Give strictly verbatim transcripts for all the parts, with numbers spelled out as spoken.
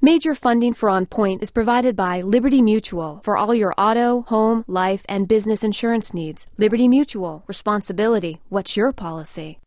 Major funding for On Point is provided by Liberty Mutual for all your auto, home, life, and business insurance needs. Liberty Mutual. Responsibility. What's your policy?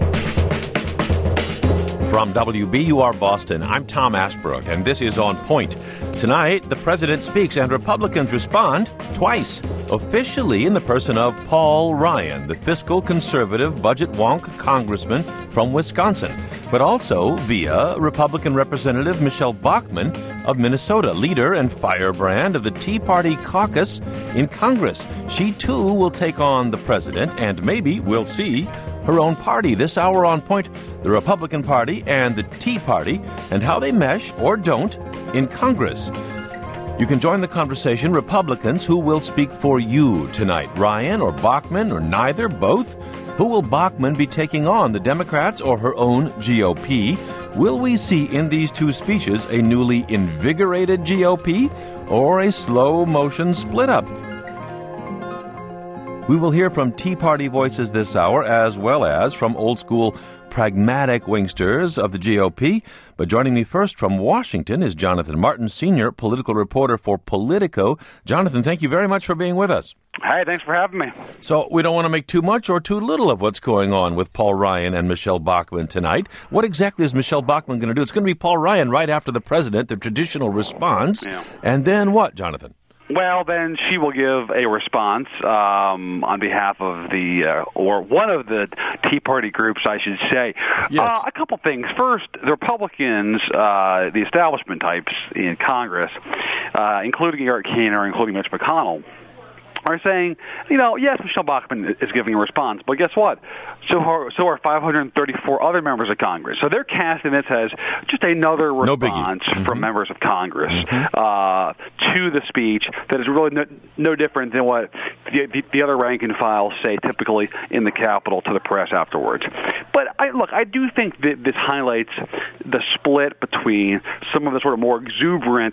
From W B U R Boston, I'm Tom Ashbrook, and this is On Point. Tonight, the president speaks and Republicans respond twice, officially in the person of Paul Ryan, the fiscal conservative budget wonk congressman from Wisconsin, but also via Republican Representative Michelle Bachmann of Minnesota, leader and firebrand of the Tea Party caucus in Congress. She, too, will take on the president, and maybe we'll see her own party. This hour On Point, the Republican Party and the Tea Party, and how they mesh, or don't, in Congress. You can join the conversation. Republicans, who will speak for you tonight? Ryan or Bachmann or neither? Both? Who will Bachmann be taking on, the Democrats or her own G O P? Will we see in these two speeches a newly invigorated G O P or a slow-motion split-up? We will hear from Tea Party voices this hour, as well as from old-school pragmatic wingsters of the G O P. But joining me first from Washington is Jonathan Martin, senior political reporter for Politico. Jonathan, thank you very much for being with us. Hi, thanks for having me. So we don't want to make too much or too little of what's going on with Paul Ryan and Michelle Bachmann tonight. What exactly is Michelle Bachmann going to do? It's going to be Paul Ryan right after the president, the traditional response. Yeah. And then what, Jonathan? Well, then she will give a response um, on behalf of the, uh, or one of the Tea Party groups, I should say. Yes. Uh, a couple things. First, the Republicans, uh, the establishment types in Congress, uh, including Eric Cantor, including Mitch McConnell, are saying, you know, yes, Michelle Bachmann is giving a response, but guess what? So are, so are five hundred thirty-four other members of Congress. So they're casting this as just another response no mm-hmm. from members of Congress mm-hmm. uh, to the speech that is really no, no different than what the, the, the other rank and files say typically in the Capitol to the press afterwards. But I, look, I do think that this highlights the split between some of the sort of more exuberant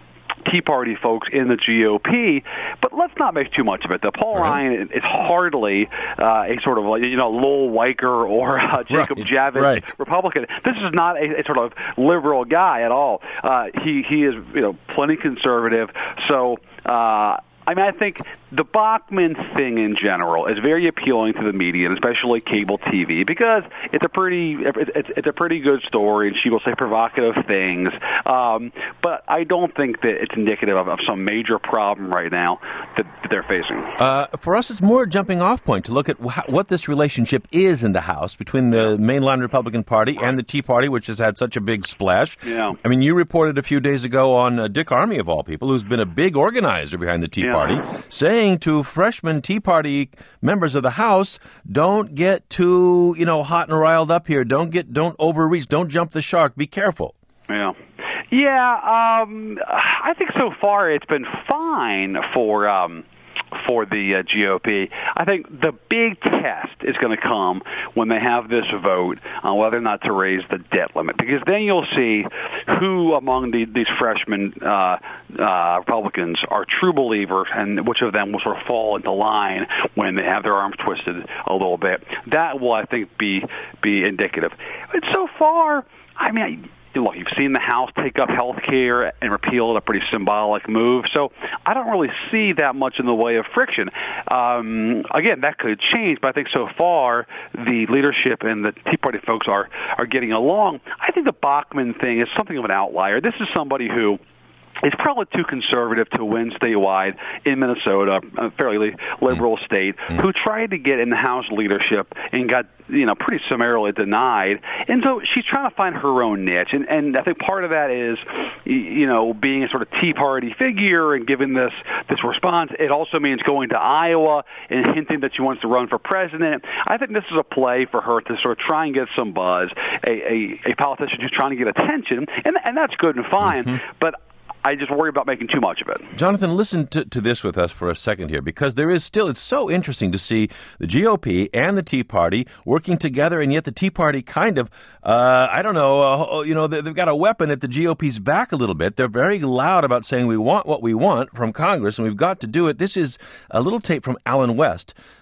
Tea Party folks in the G O P, but let's not make too much of it. The Paul right. Ryan is hardly uh, a sort of like, you know, Lowell Weicker or uh, Jacob right. Javits right. Republican. This is not a, a sort of liberal guy at all. Uh, he he is, you know, plenty conservative. So. Uh, I mean, I think the Bachmann thing in general is very appealing to the media, and especially cable T V, because it's a pretty it's, it's a pretty good story, and she will say provocative things. Um, but I don't think that it's indicative of, of some major problem right now that, that they're facing. Uh, for us, it's more a jumping-off point to look at wh- what this relationship is in the House between the mainline Republican Party and the Tea Party, which has had such a big splash. Yeah. I mean, you reported a few days ago on uh, Dick Armey, of all people, who's been a big organizer behind the Tea Yeah. Party, saying to freshman Tea Party members of the House, don't get too, you know, hot and riled up here. Don't get, don't overreach. Don't jump the shark. Be careful. Yeah. Yeah, um, I think so far it's been fine for um, for the uh, G O P. I think the big test is going to come when they have this vote on whether or not to raise the debt limit, because then you'll see who among the, these freshman uh, uh, Republicans are true believers and which of them will sort of fall into line when they have their arms twisted a little bit. That will, I think, be be indicative. But so far, I mean, look, you've seen the House take up health care and repeal it, a pretty symbolic move. So I don't really see that much in the way of friction. Um, again, that could change, but I think so far the leadership and the Tea Party folks are, are getting along. I think the Bachmann thing is something of an outlier. This is somebody who is probably too conservative to win statewide in Minnesota, a fairly liberal mm. state, mm. who tried to get in the House leadership and got, you know, pretty summarily denied. And so she's trying to find her own niche. And, and I think part of that is, you know, being a sort of Tea Party figure and giving this, this response. It also means going to Iowa and hinting that she wants to run for president. I think this is a play for her to sort of try and get some buzz, a, a, a politician who's trying to get attention, and, and that's good and fine. Mm-hmm. But I just worry about making too much of it. Jonathan, listen to, to this with us for a second here, because there is still, it's so interesting to see the G O P and the Tea Party working together, and yet the Tea Party kind of, uh, I don't know, uh, you know, they've got a weapon at the G O P's back a little bit. They're very loud about saying we want what we want from Congress, and we've got to do it. This is a little tape from Allen West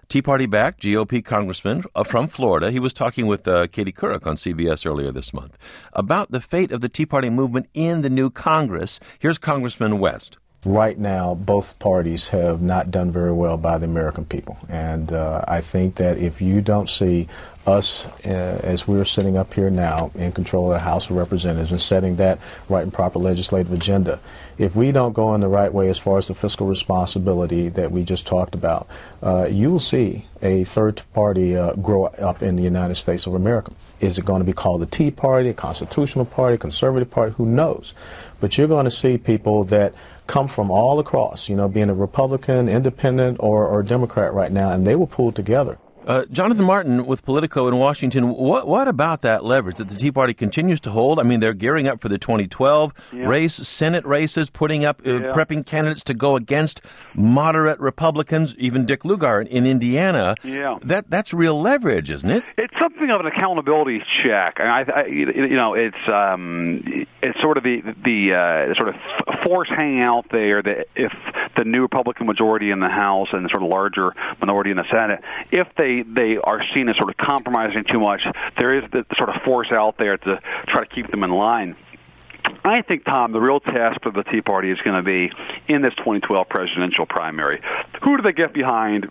Tea Party-backed G O P congressman uh, from Florida. He was talking with uh, Katie Couric on C B S earlier this month about the fate of the Tea Party movement in the new Congress. Here's Congressman West. Right now, both parties have not done very well by the American people. And uh, I think that if you don't see us, uh, as we're sitting up here now, in control of the House of Representatives and setting that right and proper legislative agenda, if we don't go in the right way as far as the fiscal responsibility that we just talked about, uh, you will see a third party uh, grow up in the United States of America. Is it going to be called the Tea Party, a constitutional party, conservative party? Who knows? But you're going to see people that come from all across, you know, being a Republican, independent, or, or Democrat right now, and they will pull together. Uh, Jonathan Martin with Politico in Washington, what what about that leverage that the Tea Party continues to hold? I mean, they're gearing up for the twenty twelve yeah. race, Senate races, putting up, uh, yeah. prepping candidates to go against moderate Republicans, even Dick Lugar in, in Indiana. Yeah. That That's real leverage, isn't it? It's something of an accountability check. I, I, you know, it's um, it's sort of the, the uh, sort of force hanging out there that if the new Republican majority in the House and the sort of larger minority in the Senate, if they they are seen as sort of compromising too much, there is the sort of force out there to try to keep them in line. I think, Tom, the real test for the Tea Party is going to be in this twenty twelve presidential primary. Who do they get behind?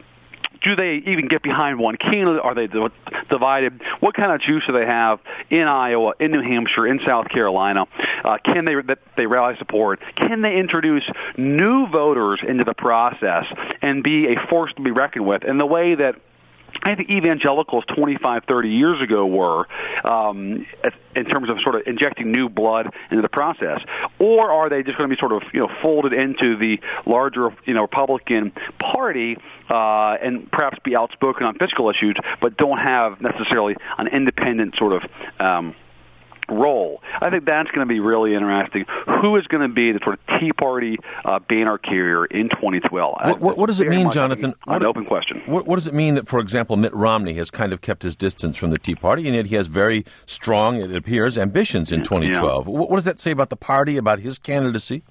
Do they even get behind one candidate? Are they divided? What kind of juice do they have in Iowa, in New Hampshire, in South Carolina? Uh, can they that they rally support? Can they introduce new voters into the process and be a force to be reckoned with in the way that I think evangelicals twenty-five, thirty years ago were, um, in terms of sort of injecting new blood into the process? Or are they just going to be sort of, you know, folded into the larger, you know, Republican Party uh, and perhaps be outspoken on fiscal issues, but don't have necessarily an independent sort of um role? I think that's going to be really interesting. Who is going to be the sort of Tea Party uh, banner carrier in twenty twelve? What, what, what does it mean, Jonathan? An what, open question. What, what does it mean that, for example, Mitt Romney has kind of kept his distance from the Tea Party, and yet he has very strong, it appears, ambitions in twenty twelve? Yeah. What, what does that say about the party, about his candidacy?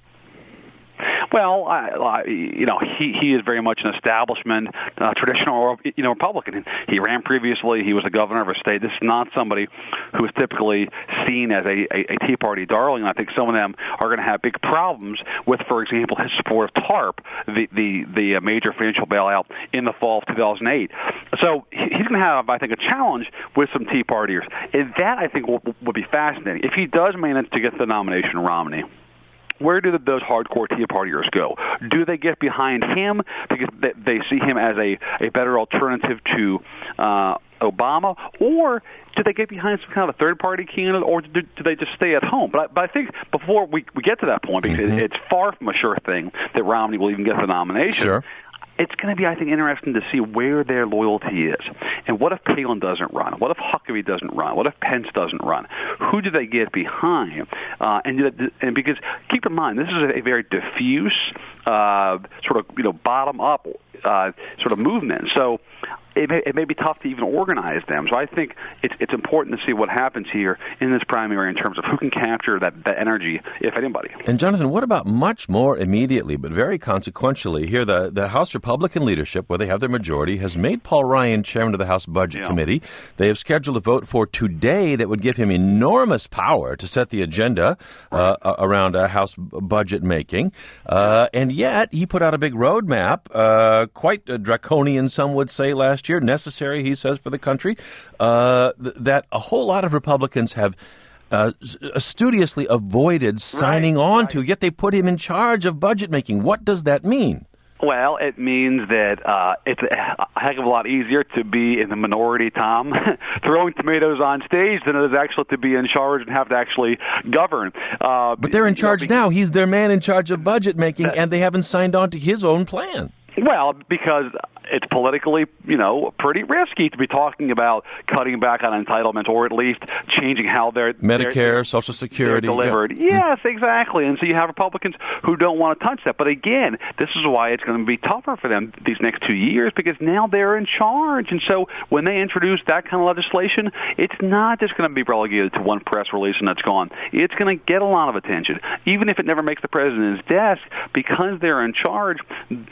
Well, I, I, you know, he, he is very much an establishment, uh, traditional, you know, Republican. He ran previously. He was the governor of a state. This is not somebody who is typically seen as a, a, a Tea Party darling. I think some of them are going to have big problems with, for example, his support of TARP, the the, the major financial bailout in the fall of two thousand eight. So he's going to have, I think, a challenge with some Tea Partiers. And that, I think, will, will be fascinating. If he does manage to get the nomination, Romney, where do those hardcore Tea Partiers go? Do they get behind him because they see him as a, a better alternative to uh, Obama, or do they get behind some kind of a third-party candidate, or do, do they just stay at home? But I, but I think before we, we get to that point, because mm-hmm. it's far from a sure thing that Romney will even get the nomination, sure. It's going to be, I think, interesting to see where their loyalty is. And what if Palin doesn't run? What if Huckabee doesn't run? What if Pence doesn't run? Who do they get behind? Uh, and, and because, keep in mind, this is a, a very diffuse, uh, sort of, you know, bottom-up uh, sort of movement. So it may, it may be tough to even organize them. So I think it's it's important to see what happens here in this primary in terms of who can capture that, that energy, if anybody. And, Jonathan, what about much more immediately, but very consequentially here, the, the House Republican leadership, where they have their majority, has made Paul Ryan chairman of the House Budget yeah. Committee. They have scheduled a vote for today that would give him enormous power to set the agenda uh, around uh, House budget making. Uh, and yet, he put out a big roadmap, uh, quite uh, draconian, some would say, last year, necessary, he says, for the country, uh, th- that a whole lot of Republicans have uh, studiously avoided signing right, on right. to, yet they put him in charge of budget making. What does that mean? Well, it means that uh, it's a heck of a lot easier to be in the minority, Tom, throwing tomatoes on stage than it is actually to be in charge and have to actually govern. Uh, but they're in charge you know, now. He's their man in charge of budget making, uh, and they haven't signed on to his own plan. Well, because it's politically, you know, pretty risky to be talking about cutting back on entitlements, or at least changing how they're Medicare, they're, Social Security they're delivered. Yeah. Yes, exactly. And so you have Republicans who don't want to touch that. But again, this is why it's going to be tougher for them these next two years because now they're in charge. And so when they introduce that kind of legislation, it's not just going to be relegated to one press release and that's gone. It's going to get a lot of attention, even if it never makes the president's desk, because they're in charge. The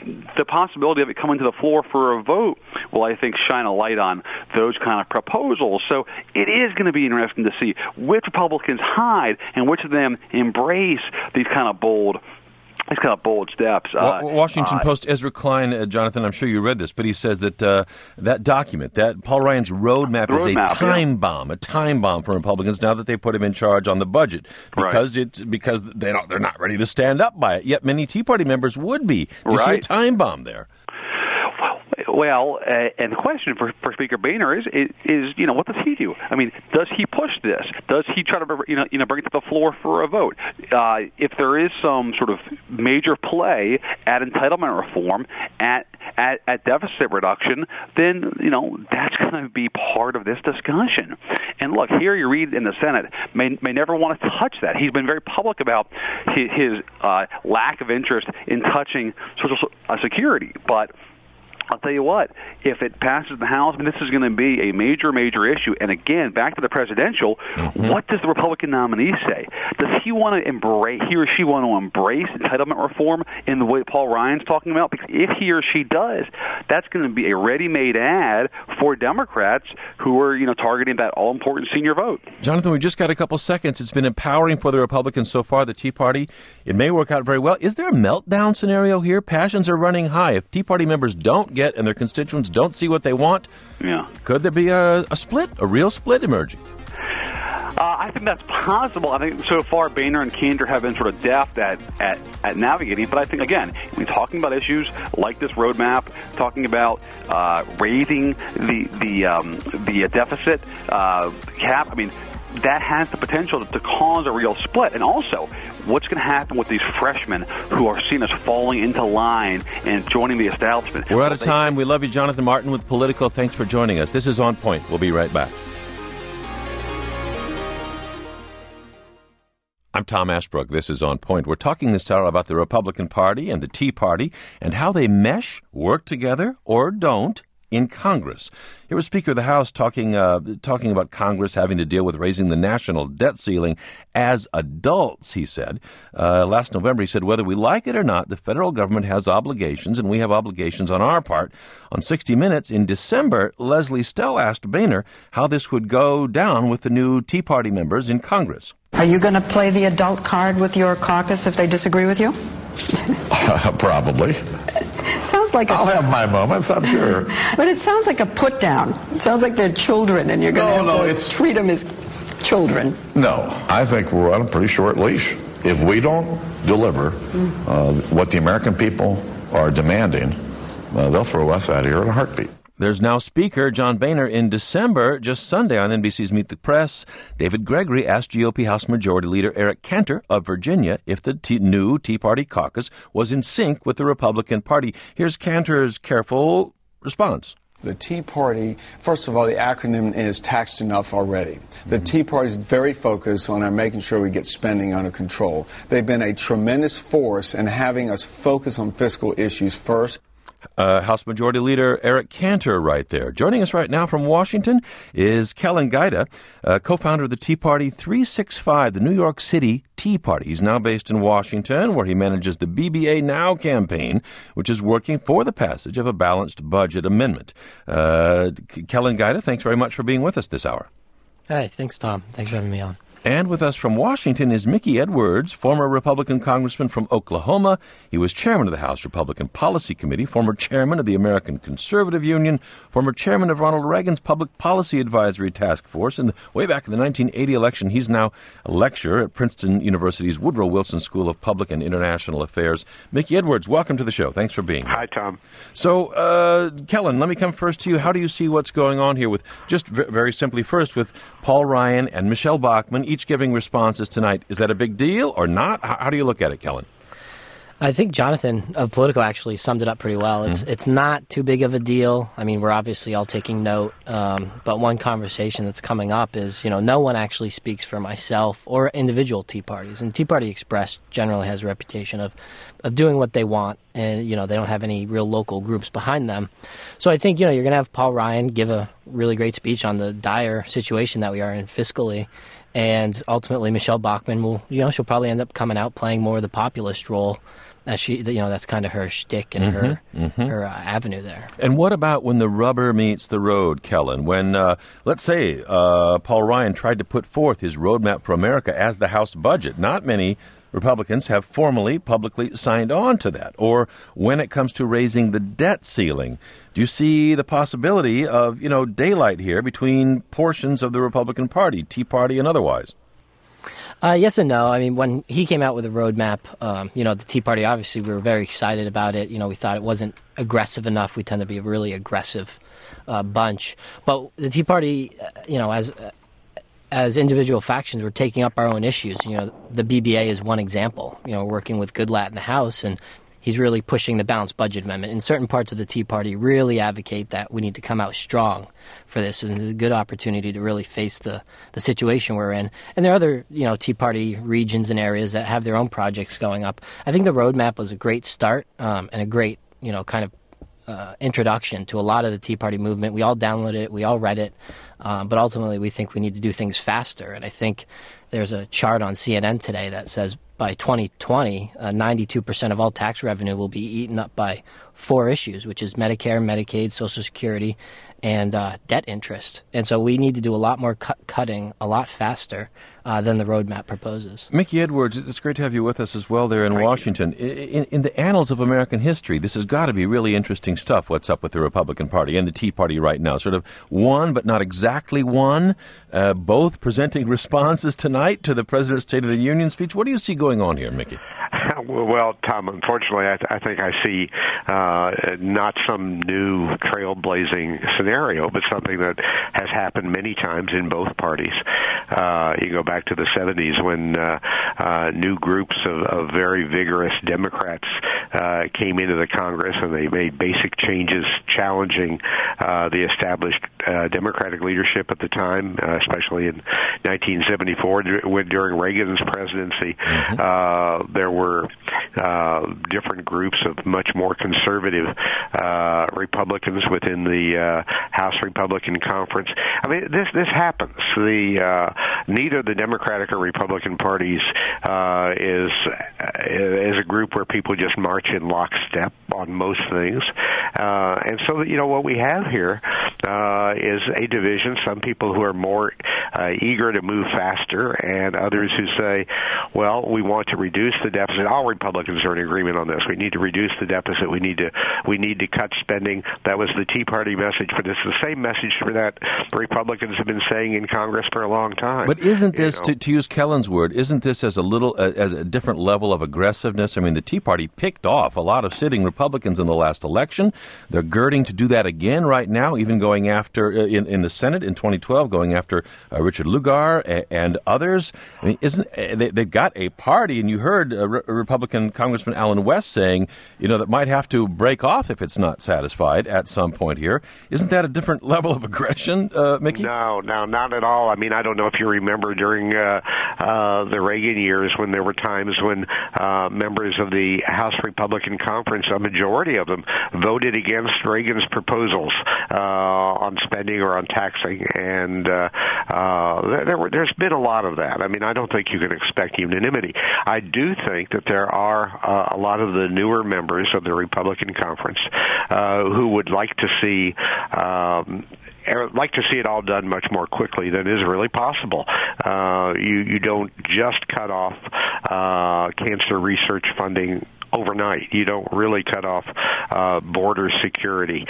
possibility of it coming to the floor for a vote will, I think, shine a light on those kind of proposals. So it is going to be interesting to see which Republicans hide and which of them embrace these kind of bold These kind of bold steps. Uh, Washington uh, Post, Ezra Klein, uh, Jonathan, I'm sure you read this, but he says that uh, that document, that Paul Ryan's roadmap is roadmap, a time yeah. bomb, a time bomb for Republicans now that they put him in charge on the budget because right. it's because they don't, they're not ready to stand up by it. Yet many Tea Party members would be. You right. see a time bomb there. Well, uh, and the question for, for Speaker Boehner is, is, is, you know, what does he do? I mean, does he push this? Does he try to, you know, you know, bring it to the floor for a vote? Uh, if there is some sort of major play at entitlement reform, at at, at deficit reduction, then, you know, that's going to be part of this discussion. And look, here you read in the Senate may may never want to touch that. He's been very public about his, his uh, lack of interest in touching Social uh, Security, but I'll tell you what, if it passes the House, I mean, this is going to be a major, major issue. And again, back to the presidential, mm-hmm. what does the Republican nominee say? Does he want to embrace, he or she want to embrace entitlement reform in the way Paul Ryan's talking about? Because if he or she does, that's going to be a ready-made ad for Democrats who are, you know, targeting that all-important senior vote. Jonathan, we just got a couple seconds. It's been empowering for the Republicans so far, the Tea Party. It may work out very well. Is there a meltdown scenario here? Passions are running high. If Tea Party members don't get and their constituents don't see what they want, yeah. could there be a, a split, a real split emerging? Uh, I think that's possible. I think so far Boehner and Cantor have been sort of deft at, at, at navigating. But I think, again, when talking about issues like this roadmap, talking about uh, raising the the um, the deficit uh, cap, I mean, that has the potential to, to cause a real split. And also, what's going to happen with these freshmen who are seen as falling into line and joining the establishment? We're out of time. We love you, Jonathan Martin with Politico. Thanks for joining us. This is On Point. We'll be right back. I'm Tom Ashbrook. This is On Point. We're talking this hour about the Republican Party and the Tea Party and how they mesh, work together, or don't in Congress. Here was Speaker of the House talking uh, talking about Congress having to deal with raising the national debt ceiling as adults, he said. Uh, last November, he said, whether we like it or not, the federal government has obligations, and we have obligations on our part. On sixty minutes in December, Leslie Stell asked Boehner how this would go down with the new Tea Party members in Congress. Are you going to play the adult card with your caucus if they disagree with you? Uh, probably. Sounds like a, I'll have my moments, I'm sure. But it sounds like a put down. It sounds like they're children, and you're going to no, have no, to it's, treat them as children. No, I think we're on a pretty short leash. If we don't deliver uh, what the American people are demanding, uh, they'll throw us out of here in a heartbeat. There's now Speaker John Boehner. In December, just Sunday on N B C's Meet the Press, David Gregory asked G O P House Majority Leader Eric Cantor of Virginia if the t- new Tea Party caucus was in sync with the Republican Party. Here's Cantor's careful response. The Tea Party, first of all, the acronym is taxed enough already. The mm-hmm. Tea Party is very focused on our making sure we get spending under control. They've been a tremendous force in having us focus on fiscal issues first. Uh, House Majority Leader Eric Cantor right there. Joining us right now from Washington is Kellan Gaita, uh, co-founder of the Tea Party three sixty-five, the New York City Tea Party. He's now based in Washington, where he manages the B B A Now campaign, which is working for the passage of a balanced budget amendment. Uh, Kellan Gaita, thanks very much for being with us this hour. Hey, thanks, Tom. Thanks for having me on. And with us from Washington is Mickey Edwards, former Republican congressman from Oklahoma. He was chairman of the House Republican Policy Committee, former chairman of the American Conservative Union, former chairman of Ronald Reagan's Public Policy Advisory Task Force. And way back in the nineteen eighty election, he's now a lecturer at Princeton University's Woodrow Wilson School of Public and International Affairs. Mickey Edwards, welcome to the show. Thanks for being here. Hi, Tom. So, uh, Kellan, let me come first to you. How do you see what's going on here with, just v- very simply first, with Paul Ryan and Michelle Bachmann, each giving responses tonight? Is that a big deal or not? How, how do you look at it, Kellan? I think Jonathan of Politico actually summed it up pretty well. It's mm-hmm. it's not too big of a deal. I mean, we're obviously all taking note, um, but one conversation that's coming up is, you know, no one actually speaks for myself or individual Tea Parties. And Tea Party Express generally has a reputation of, of doing what they want, and, you know, they don't have any real local groups behind them. So I think, you know, you're going to have Paul Ryan give a really great speech on the dire situation that we are in fiscally. And ultimately, Michelle Bachmann will, you know, she'll probably end up coming out playing more of the populist role As she, you know, that's kind of her shtick and mm-hmm, her mm-hmm. her uh, avenue there. And what about when the rubber meets the road, Kellen? When, uh, let's say, uh, Paul Ryan tried to put forth his roadmap for America as the House budget. Not many Republicans have formally, publicly signed on to that. Or when it comes to raising the debt ceiling, do you see the possibility of, you know, daylight here between portions of the Republican Party, Tea Party and otherwise? Uh, yes and no. I mean, when he came out with a roadmap, um, you know, the Tea Party, obviously, we were very excited about it. You know, we thought it wasn't aggressive enough. We tend to be a really aggressive uh, bunch. But the Tea Party, uh, you know, as uh, as individual factions, we're taking up our own issues. You know, the B B A is one example. You know, we're working with Goodlatte in the House, and he's really pushing the balanced budget amendment. And certain parts of the Tea Party really advocate that we need to come out strong for this, and it's a good opportunity to really face the, the situation we're in. And there are other, you know, Tea Party regions and areas that have their own projects going up. I think the roadmap was a great start um, and a great, you know, kind of uh, introduction to a lot of the Tea Party movement. We all downloaded it, we all read it, um, but ultimately we think we need to do things faster. And I think there's a chart on C N N today that says by twenty twenty, uh, ninety-two percent of all tax revenue will be eaten up by four issues, which is Medicare, Medicaid, Social Security, and uh, debt interest. And so we need to do a lot more cut- cutting a lot faster uh, than the roadmap proposes. Mickey Edwards, it's great to have you with us as well there in Thank Washington. In, in the annals of American history, this has got to be really interesting stuff, what's up with the Republican Party and the Tea Party right now. Sort of one, but not exactly one, uh, both presenting responses tonight to the President's State of the Union speech. What do you see going on here, Mickey? Well, Tom, unfortunately, I, th- I think I see uh, not some new trailblazing scenario, but something that has happened many times in both parties. Uh, you go back to the seventies when uh, uh, new groups of, of very vigorous Democrats uh, came into the Congress, and they made basic changes challenging uh, the established uh, Democratic leadership at the time, uh, especially in nineteen seventy-four during Reagan's presidency. Mm-hmm. Uh, there were uh, different groups of much more conservative uh, Republicans within the uh, House Republican Conference. I mean, this this happens. The uh, neither the Democratic or Republican parties uh, is is a group where people just march in lockstep on most things, uh, and so you know what we have here uh, is a division. Some people who are more uh, eager to move faster, and others who say, "Well, we want to reduce the deficit." All Republicans are in agreement on this. We need to reduce the deficit. We need to we need to cut spending. That was the Tea Party message, but it's the same message for that Republicans have been saying in Congress for a long time. But isn't this, you know? to, to use Kellen's word, isn't this as a little uh, as a different level of aggressiveness? I mean, the Tea Party picked off a lot of sitting Republicans in the last election. They're girding to do that again right now, even going after uh, in in the Senate in twenty twelve, going after uh, Richard Lugar and, and others. I mean, isn't uh, they, they've got a party? And you heard uh, Re- Republican Congressman Allen West saying, you know, that might have to break off if it's not satisfied at some point here. Isn't that a different level of aggression, uh, Mickey? No, no, not at all. I mean, I don't know if you remember during uh, uh, the Reagan years when there were times when uh, members of the House Republican Conference, a majority of them, voted against Reagan's proposals uh, on spending or on taxing, and uh, uh, there were, there's been a lot of that. I mean, I don't think you can expect unanimity. I do think that there are uh, a lot of the newer members of the Republican Conference uh, who would like to see um, like to see it all done much more quickly than is really possible. Uh, you you don't just cut off uh, cancer research funding overnight. You don't really cut off uh, border security,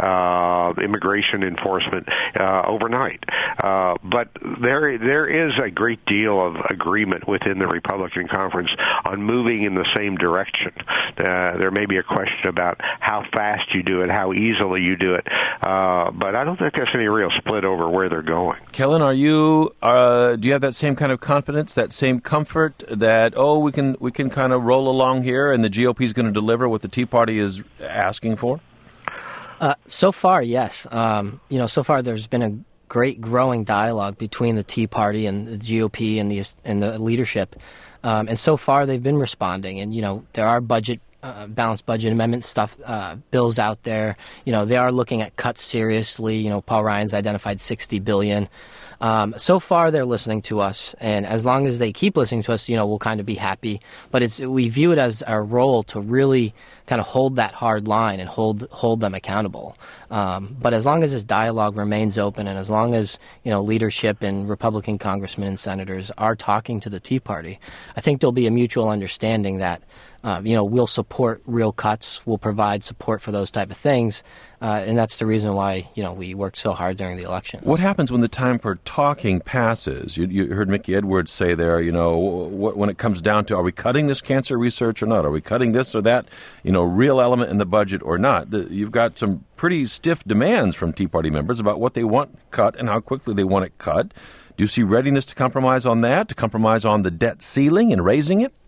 uh, immigration enforcement uh, overnight. Uh, but there there is a great deal of agreement within the Republican Conference on moving in the same direction. Uh, there may be a question about how fast you do it, how easily you do it, uh, but I don't think there's any real split over where they're going. Kellen, are you? Uh, do you have that same kind of confidence, that same comfort that oh, we can we can kind of roll along here, and the G O P is going to deliver what the Tea Party is asking for? Uh, so far, yes. Um, you know, so far there's been a great growing dialogue between the Tea Party and the G O P and the and the leadership, um, and so far they've been responding. And you know, there are budget uh, balanced budget amendment stuff, uh, bills out there. You know, they are looking at cuts seriously. You know, Paul Ryan's identified sixty billion dollars. Um, so far, they're listening to us, and as long as they keep listening to us, you know, we'll kind of be happy. But it's we view it as our role to really kind of hold that hard line and hold hold them accountable. Um, but as long as this dialogue remains open, and as long as you know leadership and Republican congressmen and senators are talking to the Tea Party, I think there'll be a mutual understanding that uh, you know we'll support real cuts, we'll provide support for those type of things, uh, and that's the reason why you know we worked so hard during the election. What happens when the time for talking passes? You, you heard Mickey Edwards say there, you know, what, when it comes down to, are we cutting this cancer research or not? Are we cutting this or that, you know, real element in the budget or not? The, you've got some pretty stiff demands from Tea Party members about what they want cut and how quickly they want it cut. Do you see readiness to compromise on that, to compromise on the debt ceiling and raising it?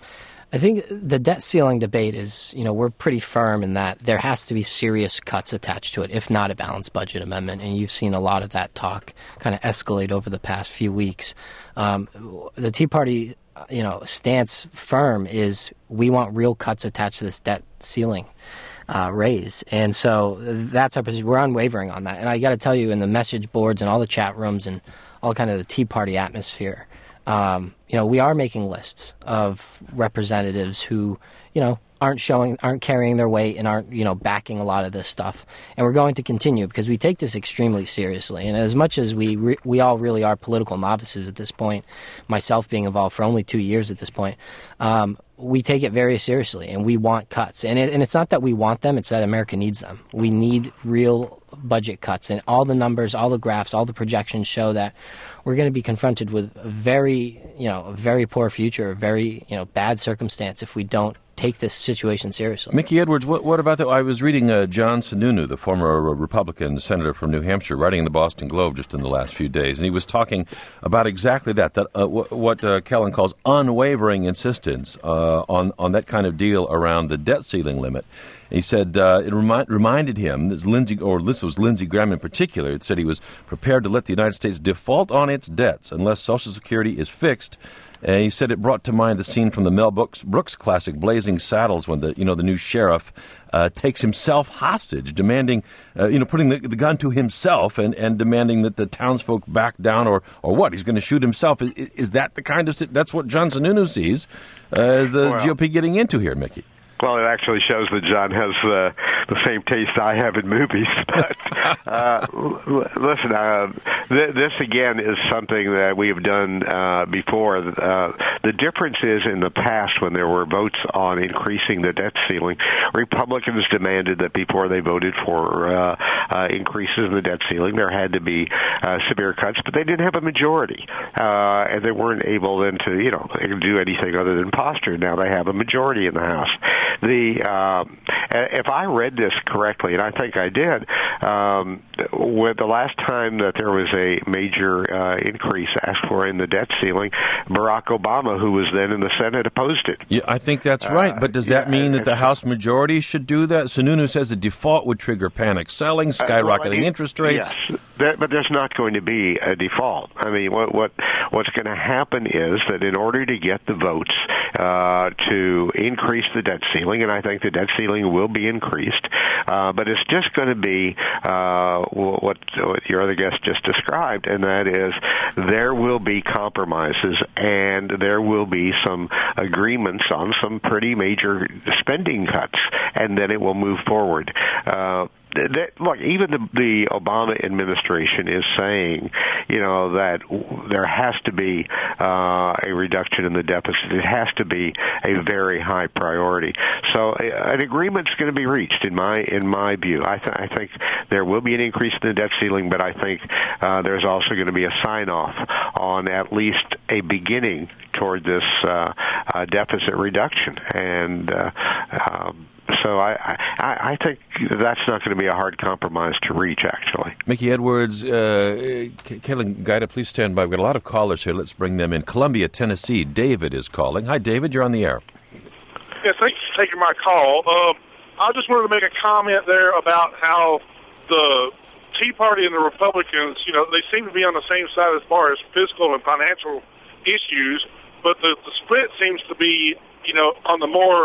I think the debt ceiling debate is, you know, we're pretty firm in that there has to be serious cuts attached to it, if not a balanced budget amendment. And you've seen a lot of that talk kind of escalate over the past few weeks. Um, the Tea Party, you know, stance firm is we want real cuts attached to this debt ceiling uh, raise. And so that's our position. We're unwavering on that. And I got to tell you, in the message boards and all the chat rooms and all kind of the Tea Party atmosphere, Um, you know, we are making lists of representatives who, you know, aren't showing, aren't carrying their weight and aren't, you know, backing a lot of this stuff. And we're going to continue because we take this extremely seriously. And as much as we re- we all really are political novices at this point, myself being involved for only two years at this point, um, we take it very seriously and we want cuts. And, it, and it's not that we want them, it's that America needs them. We need real budget cuts, and all the numbers, all the graphs, all the projections show that we're going to be confronted with a very, you know, a very poor future, a very, you know, bad circumstance if we don't take this situation seriously. Mickey Edwards, what, what about that? I was reading uh, John Sununu, the former Republican senator from New Hampshire, writing in the Boston Globe just in the last few days, and he was talking about exactly that, that uh, w- what uh, Kellen calls unwavering insistence uh, on, on that kind of deal around the debt ceiling limit. He said uh, it remi- reminded him, this Lindsey, or this was Lindsey Graham in particular, it said he was prepared to let the United States default on its debts unless Social Security is fixed. And he said it brought to mind the scene from the Mel Brooks, Brooks classic Blazing Saddles, when the you know the new sheriff uh, takes himself hostage, demanding uh, you know putting the, the gun to himself and, and demanding that the townsfolk back down, or or what? He's going to shoot himself. Is, is that the kind of that's what John Sununu sees uh, as the well, G O P getting into here, Mickey? Well, it actually shows that John has uh, the same taste I have in movies. But uh, l- listen, uh, th- this again is something that we have done uh, before. Uh, the difference is in the past when there were votes on increasing the debt ceiling, Republicans demanded that before they voted for uh, uh, increases in the debt ceiling, there had to be uh, severe cuts, but they didn't have a majority, uh, and they weren't able then to, you know, do anything other than posture. Now they have a majority in the House. The uh, if I read this correctly, and I think I did, um, with the last time that there was a major uh, increase asked for in the debt ceiling, Barack Obama, who was then in the Senate, opposed it. Yeah, I think that's right. But does that uh, mean that the House majority should do that? Sununu says a default would trigger panic selling, skyrocketing uh, well, I mean, interest rates. Yes, that, but there's not going to be a default. I mean, what what what's going to happen is that in order to get the votes uh, to increase the debt ceiling, and I think the debt ceiling will be increased, uh, but it's just going to be uh, what, what your other guest just described, and that is there will be compromises and there will be some agreements on some pretty major spending cuts, and then it will move forward. Uh, That, look, even the, the Obama administration is saying, you know, that there has to be uh, a reduction in the deficit. It has to be a very high priority. So uh, an agreement's going to be reached, in my in my view. I, th- I think there will be an increase in the debt ceiling, but I think uh, there's also going to be a sign-off on at least a beginning toward this uh, uh, deficit reduction. And uh, um, So I, I, I think that's not going to be a hard compromise to reach, actually. Mickey Edwards, uh, Kayla Gaida, please stand by. We've got a lot of callers here. Let's bring them in. Columbia, Tennessee. David is calling. Hi, David. You're on the air. Yes, thanks for taking my call. Um, I just wanted to make a comment there about how the Tea Party and the Republicans, you know, they seem to be on the same side as far as fiscal and financial issues, but the, the split seems to be, you know, on the more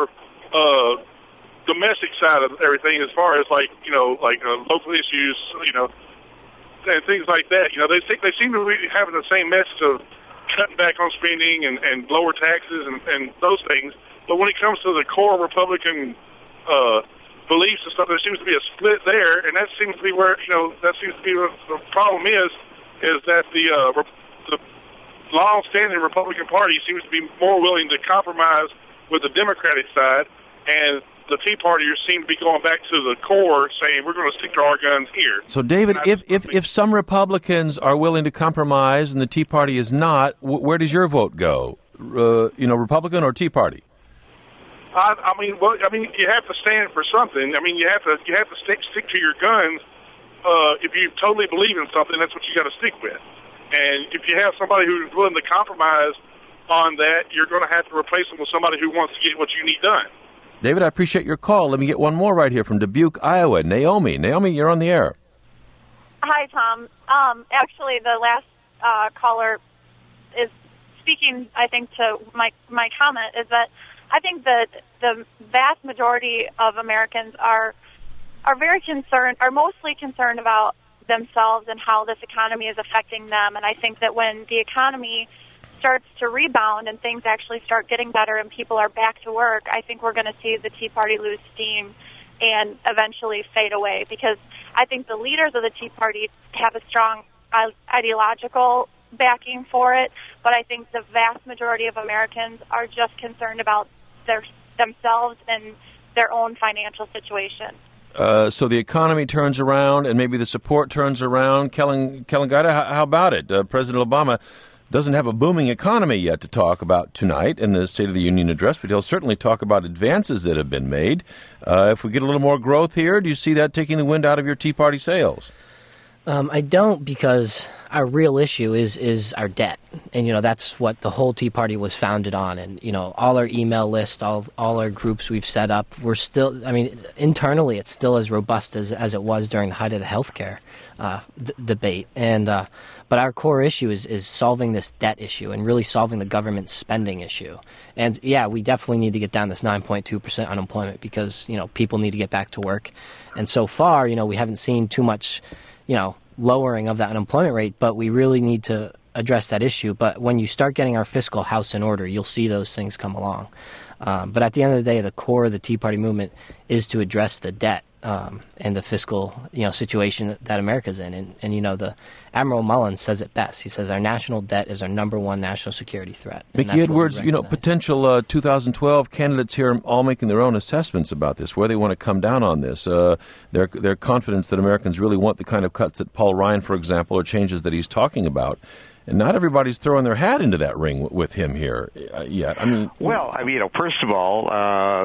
uh, domestic side of everything, as far as like you know, like uh, local issues, you know, and things like that. You know, they think they seem to be having the same message of cutting back on spending and, and lower taxes and, and those things. But when it comes to the core Republican uh, beliefs and stuff, there seems to be a split there, and that seems to be where you know that seems to be what the problem is, is that the uh, the long-standing Republican Party seems to be more willing to compromise with the Democratic side, and the Tea Partiers seem to be going back to the core, saying we're going to stick to our guns here. So, David, if, if if some Republicans are willing to compromise and the Tea Party is not, where does your vote go? Uh, you know, Republican or Tea Party? I, I mean, well, I mean, you have to stand for something. I mean, you have to you have to stick stick to your guns. Uh, if you totally believe in something, that's what you got to stick with. And if you have somebody who's willing to compromise on that, you're going to have to replace them with somebody who wants to get what you need done. David, I appreciate your call. Let me get one more right here from Dubuque, Iowa. Naomi. Naomi, you're on the air. Hi, Tom. Um, actually, the last uh, caller is speaking, I think, to my my comment, is that I think that the vast majority of Americans are are very concerned, are mostly concerned about themselves and how this economy is affecting them. And I think that when the economy starts to rebound and things actually start getting better and people are back to work, I think we're going to see the Tea Party lose steam and eventually fade away, because I think the leaders of the Tea Party have a strong ideological backing for it, but I think the vast majority of Americans are just concerned about their themselves and their own financial situation. Uh, so the economy turns around and maybe the support turns around. Kellen, Kalangaita, how, how about it? Uh, President Obama doesn't have a booming economy yet to talk about tonight in the State of the Union address, but he'll certainly talk about advances that have been made. Uh, if we get a little more growth here, do you see that taking the wind out of your Tea Party sails? Um, I don't, because our real issue is is our debt, and you know that's what the whole Tea Party was founded on. And you know all our email lists, all all our groups we've set up, we're still. I mean, internally, it's still as robust as as it was during the height of the healthcare uh, d- debate. And uh, but our core issue is is solving this debt issue and really solving the government spending issue. And yeah, we definitely need to get down this nine point two percent unemployment, because you know people need to get back to work. And so far, you know, we haven't seen too much, you know, lowering of that unemployment rate, but we really need to address that issue. But when you start getting our fiscal house in order, you'll see those things come along. Um, but at the end of the day, the core of the Tea Party movement is to address the debt um, and the fiscal, you know, situation that, that America's in. And, and, you know, the Admiral Mullen says it best. He says our national debt is our number one national security threat. Mickey Edwards, you know, potential uh, two thousand twelve candidates here all making their own assessments about this, where they want to come down on this. Uh, their, their confidence that Americans really want the kind of cuts that Paul Ryan, for example, or changes that he's talking about. And not everybody's throwing their hat into that ring with him here uh, yet. I mean, well, I mean, you know, first of all, uh,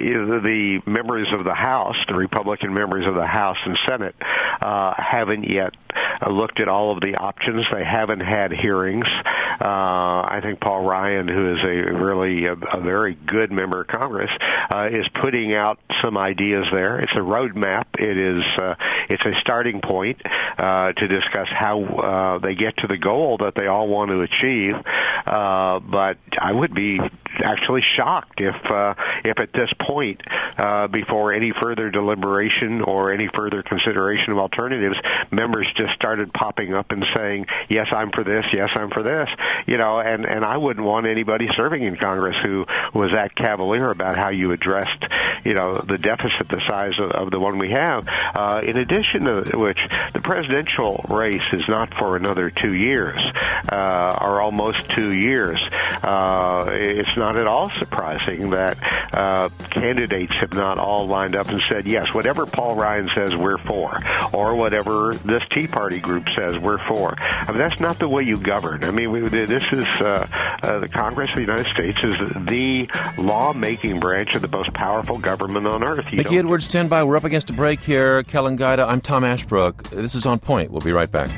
the members of the House, the Republican members of the House and Senate, uh, haven't yet uh, looked at all of the options. They haven't had hearings. Uh, I think Paul Ryan, who is a really a, a very good member of Congress, uh, is putting out some ideas there. It's a roadmap. It is uh, it's a starting point uh, to discuss how uh, they get to the goal that they all want to achieve. Uh, but I would be actually shocked if uh, if at this point, uh, before any further deliberation or any further consideration of alternatives, members just started popping up and saying, yes, I'm for this, yes, I'm for this. You know, and, and I wouldn't want anybody serving in Congress who was that cavalier about how you addressed, you know, the deficit the size of, of the one we have. Uh, in addition to which, the presidential race is not for another two years, uh, or almost two years. Uh, it's not at all surprising that uh, candidates have not all lined up and said, yes, whatever Paul Ryan says, we're for, or whatever this Tea Party group says, we're for. I mean, that's not the way you govern. I mean, we, this is uh, uh, the Congress of the United States is the law-making branch of the most powerful government on earth. You Mickey Edwards, stand by. We're up against a break here. Kalangaita, I'm Tom Ashbrook. This is On Point. We'll be right back.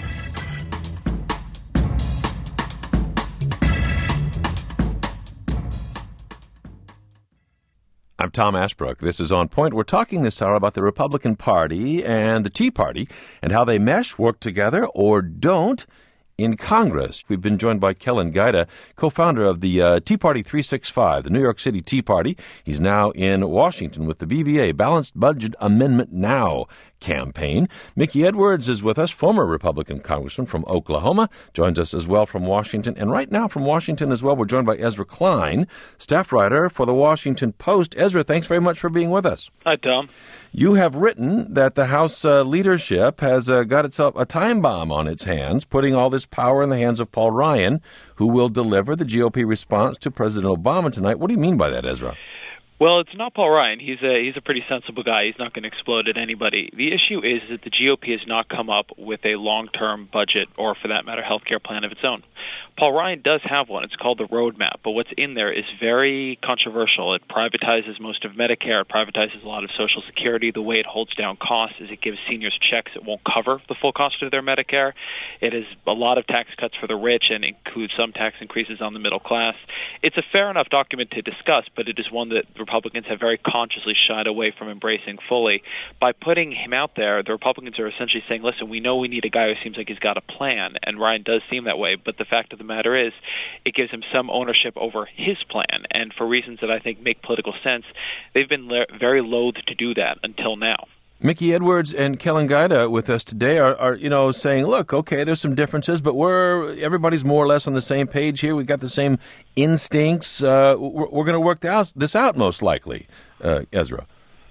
I'm Tom Ashbrook. This is On Point. We're talking this hour about the Republican Party and the Tea Party and how they mesh, work together, or don't in Congress. We've been joined by Kellan Gaita, co-founder of the uh, Tea Party three sixty-five, the New York City Tea Party. He's now in Washington with the B B A, Balanced Budget Amendment Now campaign. Mickey Edwards is with us, former Republican congressman from Oklahoma, joins us as well from Washington. And right now from Washington as well, we're joined by Ezra Klein, staff writer for the Washington Post. Ezra, thanks very much for being with us. Hi, Tom. You have written that the House uh, leadership has uh, got itself a time bomb on its hands, putting all this power in the hands of Paul Ryan, who will deliver the G O P response to President Obama tonight. What do you mean by that, Ezra? Well, it's not Paul Ryan. He's a he's a pretty sensible guy. He's not going to explode at anybody. The issue is that the G O P has not come up with a long-term budget or, for that matter, health care plan of its own. Paul Ryan does have one. It's called the Roadmap, but what's in there is very controversial. It privatizes most of Medicare. It privatizes a lot of Social Security. The way it holds down costs is it gives seniors checks that won't cover the full cost of their Medicare. It is a lot of tax cuts for the rich and includes some tax increases on the middle class. It's a fair enough document to discuss, but it is one that Republicans have very consciously shied away from embracing fully. By putting him out there, the Republicans are essentially saying, listen, we know we need a guy who seems like he's got a plan, and Ryan does seem that way, but the fact of the matter is it gives him some ownership over his plan, and for reasons that I think make political sense, they've been le- very loath to do that until now. Mickey Edwards and Kellan Gaita with us today are, are, you know, saying, look, okay, there's some differences, but we're everybody's more or less on the same page here. We've got the same instincts. Uh, we're we're going to work out, this out most likely, uh, Ezra.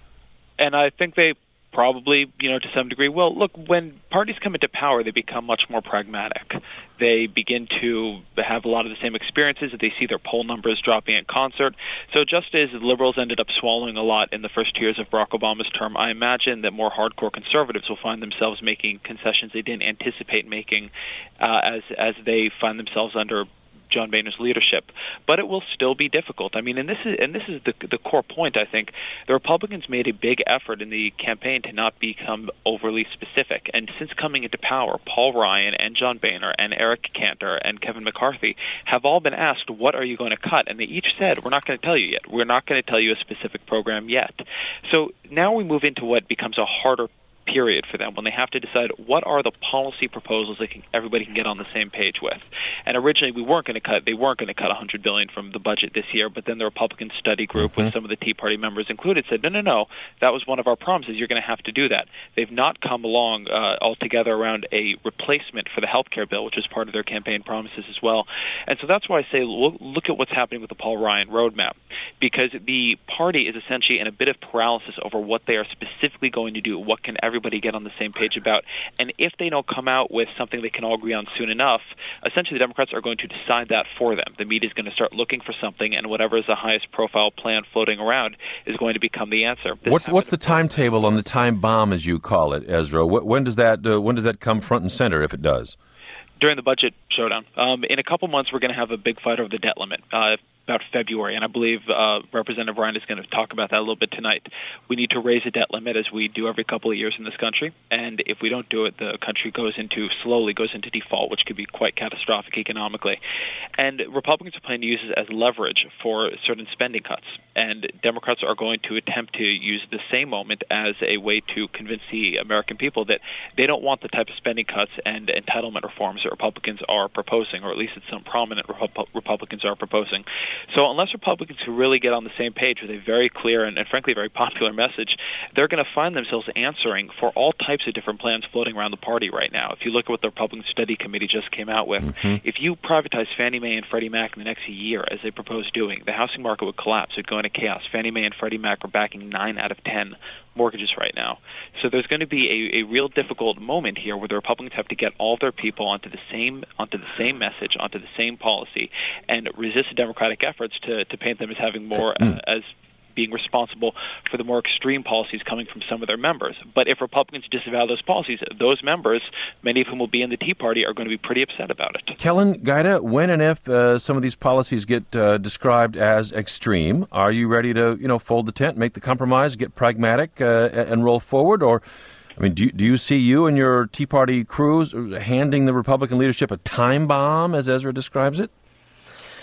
And I think they probably, you know, to some degree, well, look, when parties come into power, they become much more pragmatic. They begin to have a lot of the same experiences. They see their poll numbers dropping in concert. So just as liberals ended up swallowing a lot in the first two years of Barack Obama's term, I imagine that more hardcore conservatives will find themselves making concessions they didn't anticipate making uh, as as they find themselves under John Boehner's leadership, but it will still be difficult. I mean, and this is and this is the the core point. I think the Republicans made a big effort in the campaign to not become overly specific. And since coming into power, Paul Ryan and John Boehner and Eric Cantor and Kevin McCarthy have all been asked, "What are you going to cut?" And they each said, "We're not going to tell you yet. We're not going to tell you a specific program yet." So now we move into what becomes a harder period for them when they have to decide what are the policy proposals that can, everybody can get on the same page with. And originally we weren't going to cut, they weren't going to cut one hundred billion dollars from the budget this year, but then the Republican study group mm-hmm. with some of the Tea Party members included said, no, no, no, that was one of our promises, you're going to have to do that. They've not come along uh, altogether around a replacement for the health care bill, which is part of their campaign promises as well. And so that's why I say look, look at what's happening with the Paul Ryan roadmap, because the party is essentially in a bit of paralysis over what they are specifically going to do, what can everybody get on the same page about. And if they don't come out with something they can all agree on soon enough, essentially the Democrats are going to decide that for them. The media is going to start looking for something, and whatever is the highest profile plan floating around is going to become the answer. This what's what's the timetable on the time bomb, as you call it, Ezra? When does that uh, when does that come front and center, if it does? During the budget showdown. Um, in a couple months, we're going to have a big fight over the debt limit. Uh, about February, and I believe uh, Representative Ryan is going to talk about that a little bit tonight. We need to raise a debt limit as we do every couple of years in this country, and if we don't do it, the country goes into, slowly goes into default, which could be quite catastrophic economically. And Republicans are planning to use it as leverage for certain spending cuts, and Democrats are going to attempt to use the same moment as a way to convince the American people that they don't want the type of spending cuts and entitlement reforms that Republicans are proposing, or at least that some prominent Repu- Republicans are proposing. So unless Republicans who really get on the same page with a very clear and, and frankly very popular message, they're going to find themselves answering for all types of different plans floating around the party right now. If you look at what the Republican Study Committee just came out with, mm-hmm. if you privatize Fannie Mae and Freddie Mac in the next year, as they propose doing, the housing market would collapse. It would go into chaos. Fannie Mae and Freddie Mac are backing nine out of ten mortgages right now. So there's going to be a, a real difficult moment here where the Republicans have to get all their people onto the same onto the same message, onto the same policy, and resist Democratic efforts to, to paint them as having more uh, as being responsible for the more extreme policies coming from some of their members. But if Republicans disavow those policies, those members, many of whom will be in the Tea Party, are going to be pretty upset about it. Kellan Gaita, when and if uh, some of these policies get uh, described as extreme, are you ready to, you know, fold the tent, make the compromise, get pragmatic, uh, and roll forward? Or, I mean, do you, do you see you and your Tea Party crews handing the Republican leadership a time bomb, as Ezra describes it?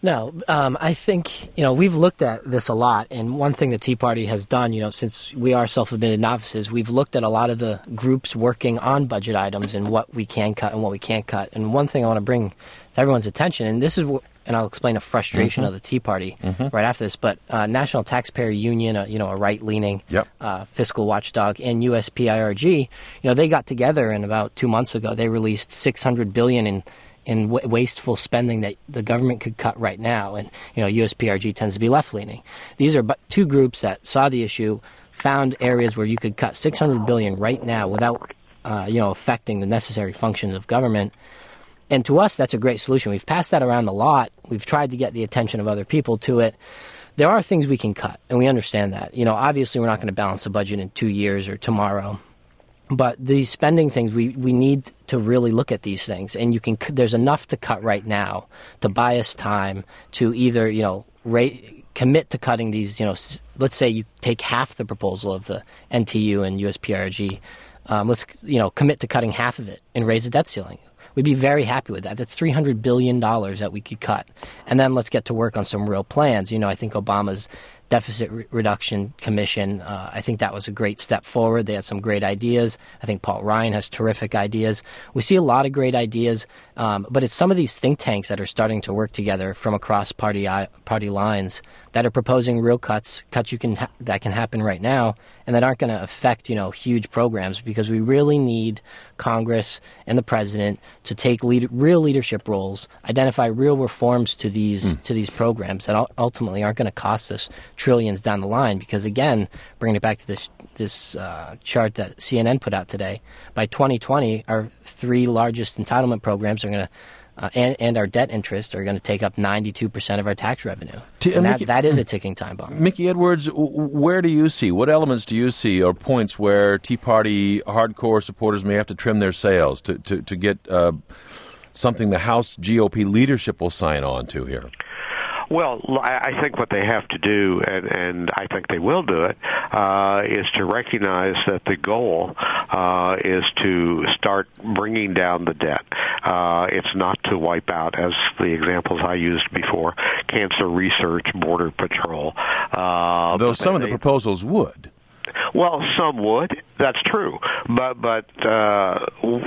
No, um, I think, you know, we've looked at this a lot, and one thing the Tea Party has done, you know, since we are self-admitted novices, we've looked at a lot of the groups working on budget items and what we can cut and what we can't cut. And one thing I want to bring to everyone's attention, and this is what, and I'll explain a frustration mm-hmm. of the Tea Party mm-hmm. right after this, but uh, National Taxpayer Union, uh, you know, a right-leaning yep. uh, fiscal watchdog, and U S P I R G, you know, they got together, and about two months ago, they released six hundred billion dollars in in w- wasteful spending that the government could cut right now. And, you know, U S P R G tends to be left-leaning. These are but two groups that saw the issue, found areas where you could cut six hundred billion dollars right now without, uh, you know, affecting the necessary functions of government. And to us, that's a great solution. We've passed that around a lot. We've tried to get the attention of other people to it. There are things we can cut, and we understand that. You know, obviously we're not going to balance the budget in two years or tomorrow. But these spending things, we, we need to really look at these things. And you can there's enough to cut right now to buy us time to either, you know, rate, commit to cutting these, you know, s- let's say you take half the proposal of the N T U and U S P R G. Um, let's, you know, commit to cutting half of it and raise the debt ceiling. We'd be very happy with that. That's three hundred billion dollars that we could cut. And then let's get to work on some real plans. You know, I think Obama's Deficit Re- Reduction Commission, uh, I think that was a great step forward. They had some great ideas. I think Paul Ryan has terrific ideas. We see a lot of great ideas, um, but it's some of these think tanks that are starting to work together from across party I- party lines that are proposing real cuts, cuts you can ha- that can happen right now, and that aren't going to affect, you know, huge programs, because we really need Congress and the president to take lead- real leadership roles, identify real reforms to these mm. to these programs that ultimately aren't going to cost us trillions down the line. Because again, bringing it back to this this uh, chart that C N N put out today, by twenty twenty, our three largest entitlement programs are going to Uh, and, and our debt interest are going to take up ninety-two percent of our tax revenue. T- and that, Mickey, that is a ticking time bomb. Mickey Edwards, where do you see, what elements do you see or points where Tea Party hardcore supporters may have to trim their sails to, to, to get uh, something the House G O P leadership will sign on to here? Well, I think what they have to do, and, and I think they will do it, uh, is to recognize that the goal uh, is to start bringing down the debt. Uh, it's not to wipe out, as the examples I used before, cancer research, border patrol. Uh, Though some they, of the proposals would. Well, some would. That's true, but but uh,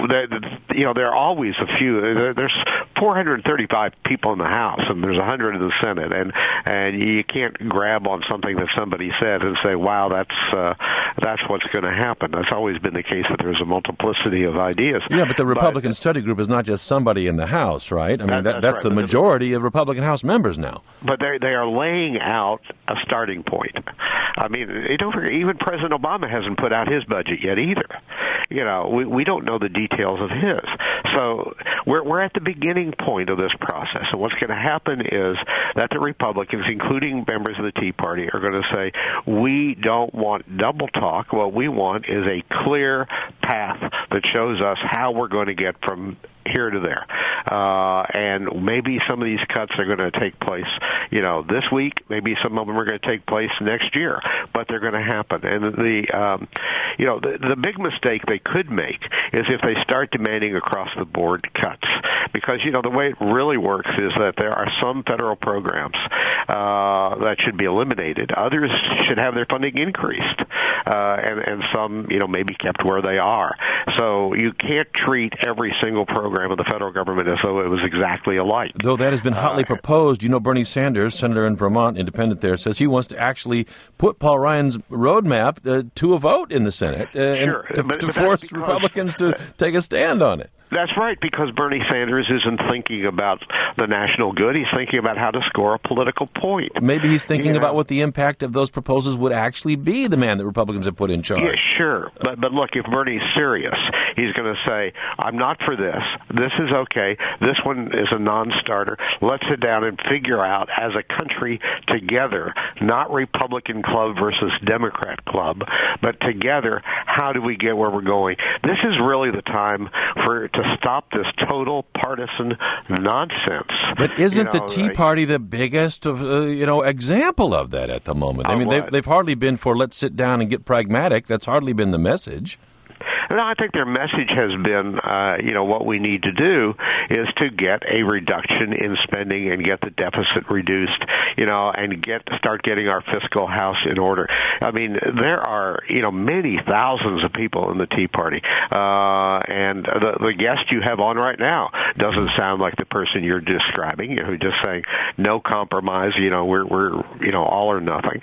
you know there are always a few. There's four hundred thirty-five people in the House, and there's one hundred in the Senate, and and you can't grab on something that somebody said and say, "Wow, that's uh, that's what's going to happen." That's always been the case, that there's a multiplicity of ideas. Yeah, but the Republican but, study group is not just somebody in the House, right? I mean, that, that's, that's right, the majority of Republican House members now. But they they are laying out a starting point. I mean, don't forget, even President Obama hasn't put out his budget yet either. You know, we we don't know the details of his. So we're we're at the beginning point of this process. And what's going to happen is that the Republicans, including members of the Tea Party, are going to say, we don't want double talk. What we want is a clear path that shows us how we're going to get from here to there. Uh, and maybe some of these cuts are going to take place, you know, this week. Maybe some of them are going to take place next year, but they're going to happen. And the, um, you know, the, the big mistake they could make is if they start demanding across-the-board cuts. Because, you know, the way it really works is that there are some federal programs uh, that should be eliminated. Others should have their funding increased. Uh, and, and some, you know, maybe kept where they are. So you can't treat every single program of the federal government as though it was exactly alike. Though that has been hotly uh, proposed, you know, Bernie Sanders, senator in Vermont, independent there, says he wants to actually put Paul Ryan's roadmap uh, to a vote in the Senate uh, sure, and to, but, to but force Republicans to take a stand on it. That's right, because Bernie Sanders isn't thinking about the national good. He's thinking about how to score a political point. Maybe he's thinking you about know? what the impact of those proposals would actually be, the man that Republicans have put in charge. Yeah, sure. But, but look, if Bernie's serious, he's going to say, I'm not for this. This is okay. This one is a non-starter. Let's sit down and figure out, as a country, together, not Republican club versus Democrat club, but together, how do we get where we're going? This is really the time for to stop this total partisan nonsense. But isn't you know, the Tea Party the biggest of, uh, you know, example of that at the moment? I mean, they've, they've hardly been for let's sit down and get pragmatic. That's hardly been the message. no, I think their message has been, uh, you know, what we need to do is to get a reduction in spending and get the deficit reduced, you know, and get start getting our fiscal house in order. I mean, there are, you know, many thousands of people in the Tea Party, uh, and the, the guest you have on right now doesn't sound like the person you're describing, you know, who's just saying no compromise, you know, we're, we're you know, all or nothing.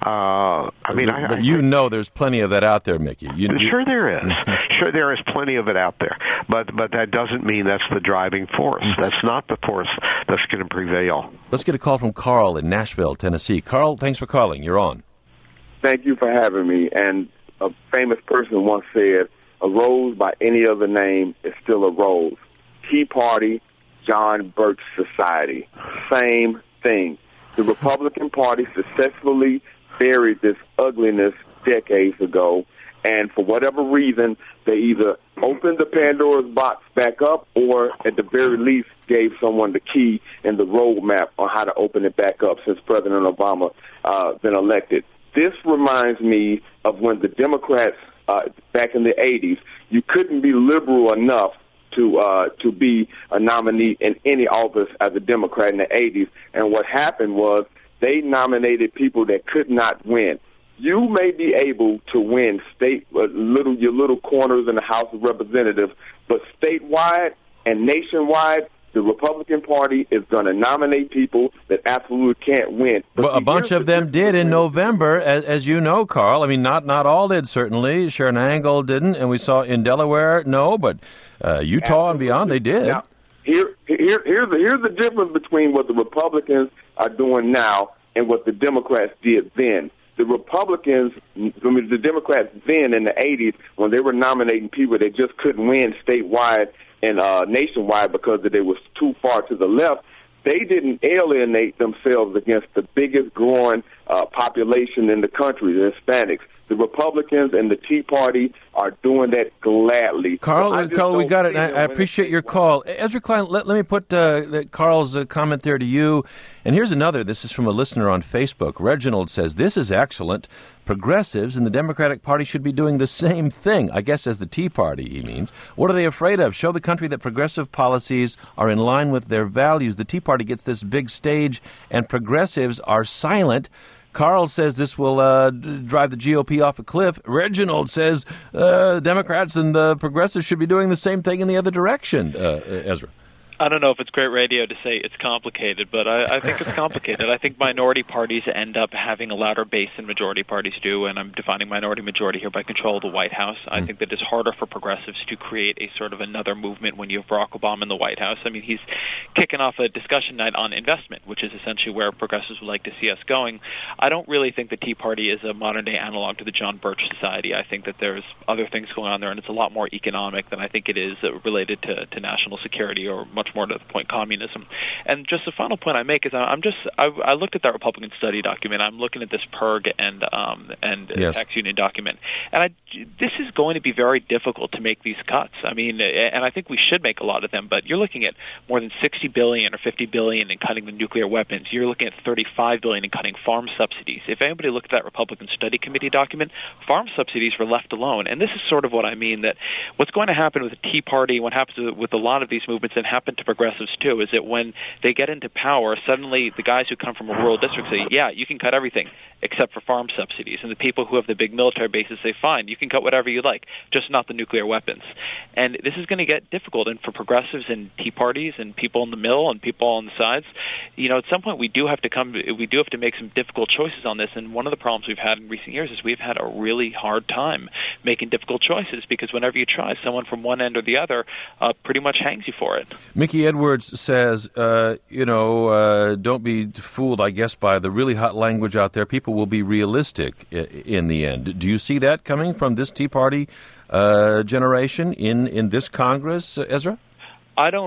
Uh, I mean, but, I, but I, you know there's plenty of that out there, Mickey. You, sure there is. Sure there is plenty of it out there. But but that doesn't mean that's the driving force. That's not the force that's going to prevail. Let's get a call from Carl in Nashville, Tennessee. Carl, thanks for calling. You're on. Thank you for having me. And a famous person once said, a rose by any other name is still a rose. Tea Party, John Birch Society, same thing. The Republican Party successfully buried this ugliness decades ago, and for whatever reason, they either opened the Pandora's box back up or, at the very least, gave someone the key and the roadmap on how to open it back up since President Obama uh, been elected. This reminds me of when the Democrats, uh, back in the eighties, you couldn't be liberal enough to uh, to be a nominee in any office as a Democrat in the eighties. And what happened was they nominated people that could not win. You may be able to win state uh, little your little corners in the House of Representatives, but statewide and nationwide, the Republican Party is going to nominate people that absolutely can't win. But well, a bunch of them did in November, as, as you know, Carl. I mean, not not all did, certainly. Sharon Angle didn't, and we saw in Delaware, no, but uh, Utah absolutely. And beyond, they did. Now, here, here, here's, the, here's the difference between what the Republicans are doing now and what the Democrats did then. The Republicans, I mean, the Democrats then in the eighties, when they were nominating people that just couldn't win statewide and uh, nationwide because they was too far to the left, they didn't alienate themselves against the biggest growing uh, population in the country, the Hispanics. The Republicans and the Tea Party are doing that gladly. Carl, so Carl, we got it. I, I appreciate your call. Ezra Klein, let, let me put uh, Carl's uh, comment there to you. And here's another. This is from a listener on Facebook. Reginald says, this is excellent. Progressives in the Democratic Party should be doing the same thing, I guess as the Tea Party, he means. What are they afraid of? Show the country that progressive policies are in line with their values. The Tea Party gets this big stage, and progressives are silent. Carl says this will uh, drive the G O P off a cliff. Reginald says uh, Democrats and the progressives should be doing the same thing in the other direction, uh, Ezra. I don't know if it's great radio to say it's complicated, but I, I think it's complicated. I think minority parties end up having a louder base than majority parties do, and I'm defining minority majority here by control of the White House. I mm. think that it's harder for progressives to create a sort of another movement when you have Barack Obama in the White House. I mean, he's kicking off a discussion night on investment, which is essentially where progressives would like to see us going. I don't really think the Tea Party is a modern-day analog to the John Birch Society. I think that there's other things going on there, and it's a lot more economic than I think it is related to, to national security or much more to the point communism. And just the final point I make is I'm just I, I looked at that Republican study document. I'm looking at this PERG and um, and yes. tax union document, and I, this is going to be very difficult to make these cuts. I mean, and I think we should make a lot of them. But you're looking at more than sixty billion or fifty billion in cutting the nuclear weapons. You're looking at thirty-five billion in cutting farm subsidies. If anybody looked at that Republican study committee document, farm subsidies were left alone. And this is sort of what I mean, that what's going to happen with the Tea Party, what happens with a lot of these movements, and happen to progressives too, is that when they get into power, suddenly the guys who come from a rural district say, yeah, you can cut everything except for farm subsidies. And the people who have the big military bases say, fine, you can cut whatever you like, just not the nuclear weapons. And this is going to get difficult. And for progressives and Tea Parties and people in the middle and people on the sides, you know, at some point we do have to come, we do have to make some difficult choices on this. And one of the problems we've had in recent years is we've had a really hard time making difficult choices, because whenever you try, someone from one end or the other uh, pretty much hangs you for it. Mickey Edwards says, uh, you know, uh, don't be fooled, I guess, by the really hot language out there. People will be realistic I- in the end. Do you see that coming from this Tea Party uh, generation in, in this Congress, uh, Ezra? I don't.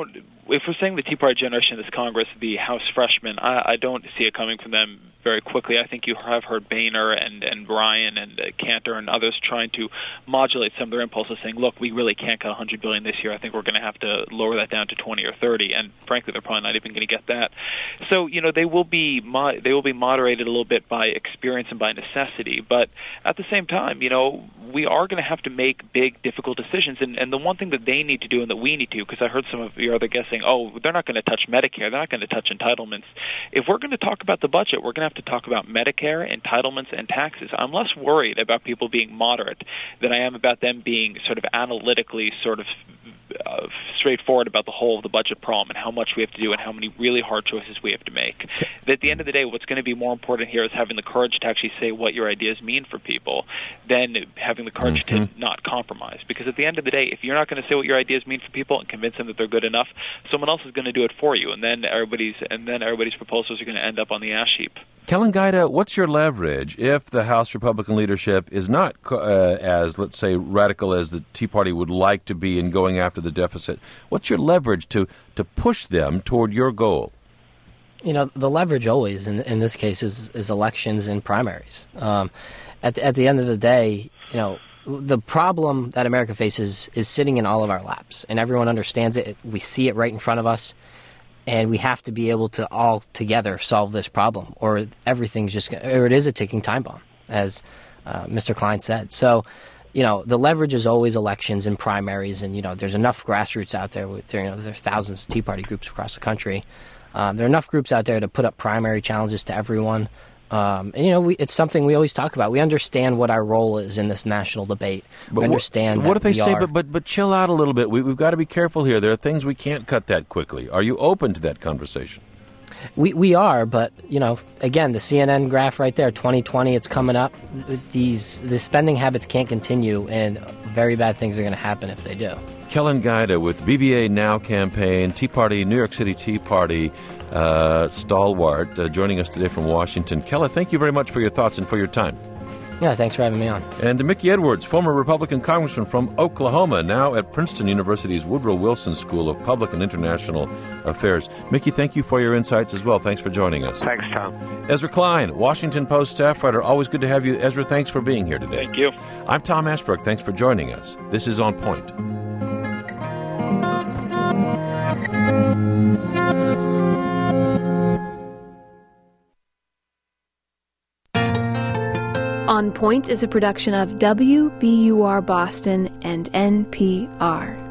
if we're saying the Tea Party generation in this Congress, the House freshmen, I, I don't see it coming from them very quickly. I think you have heard Boehner and, and Ryan and uh, Cantor and others trying to modulate some of their impulses, saying, look, we really can't cut one hundred billion dollars this year. I think we're going to have to lower that down to twenty or thirty, and frankly, they're probably not even going to get that. So, you know, they will be mo- they will be moderated a little bit by experience and by necessity, but at the same time, you know, we are going to have to make big, difficult decisions, and, and the one thing that they need to do and that we need to, because I heard some of your other guests saying, oh, they're not going to touch Medicare, they're not going to touch entitlements. If we're going to talk about the budget, we're going to have to talk about Medicare, entitlements, and taxes. I'm less worried about people being moderate than I am about them being sort of analytically sort of uh, straightforward about the whole of the budget problem and how much we have to do and how many really hard choices we have to make. At the end of the day, what's going to be more important here is having the courage to actually say what your ideas mean for people than having the courage mm-hmm. to not compromise. Because at the end of the day, if you're not going to say what your ideas mean for people and convince them that they're good enough, someone else is going to do it for you, and then everybody's and then everybody's proposals are going to end up on the ash heap. Kellen Guida, what's your leverage if the House Republican leadership is not uh, as, let's say, radical as the Tea Party would like to be in going after the deficit? What's your leverage to, to push them toward your goal? You know, the leverage always, in, in this case, is, is elections and primaries. Um, at, at the end of the day, you know, the problem that America faces is sitting in all of our laps, and everyone understands it. We see it right in front of us. And we have to be able to all together solve this problem, or everything's just, or it is a ticking time bomb, as uh, Mister Klein said. So, you know, the leverage is always elections and primaries, and you know, there's enough grassroots out there. With, you know, there are thousands of Tea Party groups across the country. Um, there are enough groups out there to put up primary challenges to everyone. Um, and, you know, we, it's something we always talk about. We understand what our role is in this national debate. But we understand what, what that if they we say, are, but, but, but chill out a little bit. We, we've got to be careful here. There are things we can't cut that quickly. Are you open to that conversation? We we are, but, you know, again, the C N N graph right there, twenty twenty, it's coming up. These the spending habits can't continue, and very bad things are going to happen if they do. Kellen Guida with B B A Now campaign, Tea Party, New York City Tea Party uh, stalwart, uh, joining us today from Washington. Kellen, thank you very much for your thoughts and for your time. Yeah, thanks for having me on. And Mickey Edwards, former Republican congressman from Oklahoma, now at Princeton University's Woodrow Wilson School of Public and International Affairs. Mickey, thank you for your insights as well. Thanks for joining us. Thanks, Tom. Ezra Klein, Washington Post staff writer. Always good to have you. Ezra, thanks for being here today. Thank you. I'm Tom Ashbrook. Thanks for joining us. This is On Point. On Point is a production of W B U R Boston and N P R.